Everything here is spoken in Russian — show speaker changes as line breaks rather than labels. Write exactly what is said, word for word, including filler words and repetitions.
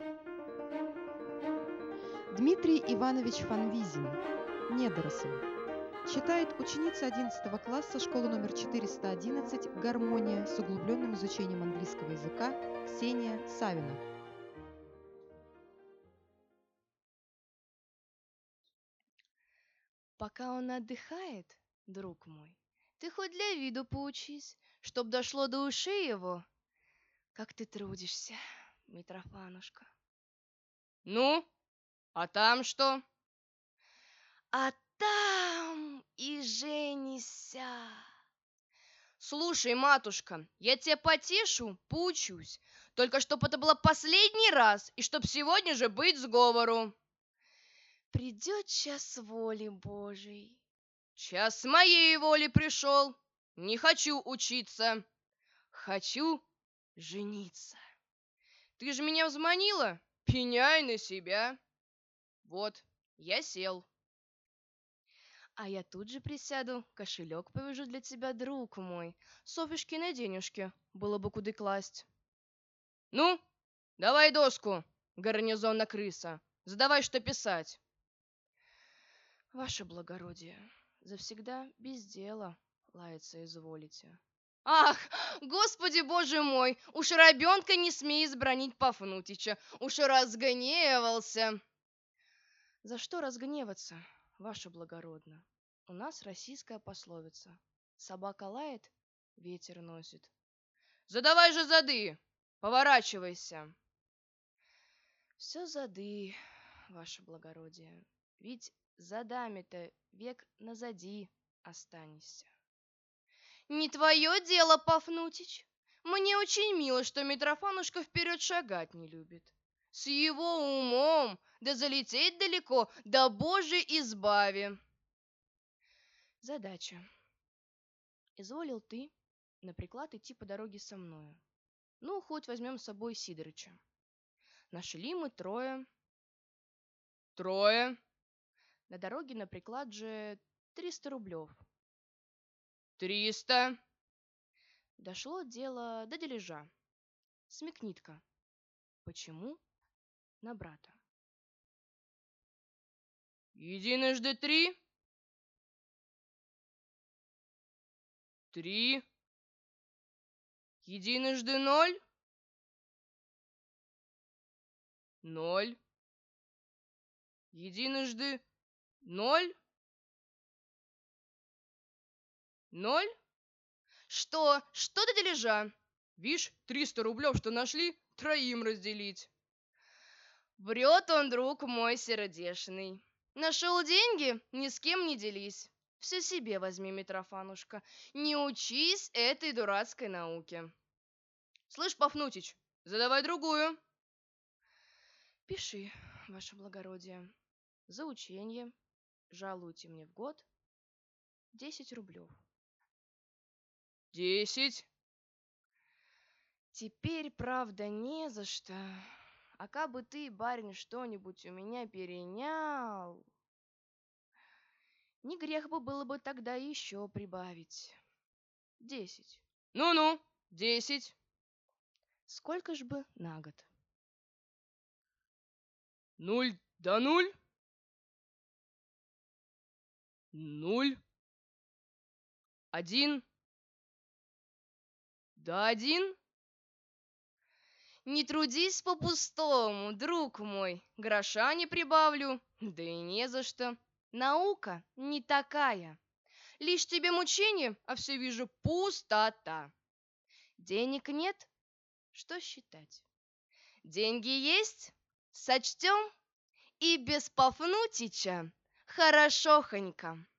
Дмитрий Иванович Фанвизин, недоросль, читает ученица одиннадцатого класса школы номер четыреста одиннадцать «Гармония» с углубленным изучением английского языка Ксения Савина.
Пока он отдыхает, друг мой, ты хоть для виду поучись, чтоб дошло до ушей его, как ты трудишься, Митрофанушка.
Ну, а там что?
А там и женися.
Слушай, матушка, я тебя потешу, поучусь. Только чтоб это было последний раз, и чтоб сегодня же быть сговору.
Придет час воли Божией.
Час моей воли пришел. Не хочу учиться. Хочу жениться. Ты же меня взманила? Пеняй на себя. Вот, я сел.
А я тут же присяду, кошелек повяжу для тебя, друг мой. Софьюшкины денежки, было бы куда класть.
Ну, давай доску, гарнизонная крыса. Задавай, что писать.
Ваше благородие, завсегда без дела лаяться изволите.
Ах, Господи Боже мой, уж ребенка не смей избранить Пафнутича, уж разгневался.
За что разгневаться, ваше благородно? У нас российская пословица. Собака лает, ветер носит.
Задавай же зады, поворачивайся.
Все зады, ваше благородие, ведь задами-то век назади останешься.
Не твое дело, Пафнутич. Мне очень мило, что Митрофанушка вперед шагать не любит. С его умом, да залететь далеко, да Боже избави.
Задача. Изволил ты на приклад идти по дороге со мною. Ну, хоть возьмем с собой Сидорыча. Нашли мы трое.
Трое.
На дороге на приклад же триста рублев.
Триста.
Дошло дело до дележа. Смекнитка. Почему на брата?
Единожды три. Три. Единожды ноль. Ноль. Единожды ноль. Ноль. Что? Что до дележа? Вишь, триста рублев, что нашли, троим разделить.
Врет он, друг мой сердешный. Нашел деньги, ни с кем не делись. Все себе возьми, Митрофанушка. Не учись этой дурацкой науке.
Слышь, Пафнутич, задавай другую.
Пиши, ваше благородие. За ученье жалуйте мне в год десять рублев.
Десять.
Теперь, правда, не за что. А кабы ты, барин, что-нибудь у меня перенял, не грех бы было бы тогда еще прибавить. Десять.
Ну-ну, десять.
Сколько ж бы на год?
Нуль да нуль. Нуль. Один. Да один.
Не трудись по-пустому, друг мой, гроша не прибавлю, да и не за что. Наука не такая. Лишь тебе мучение, а все вижу пустота. Денег нет? Что считать? Деньги есть? Сочтем? И без Пафнутича хорошохонько.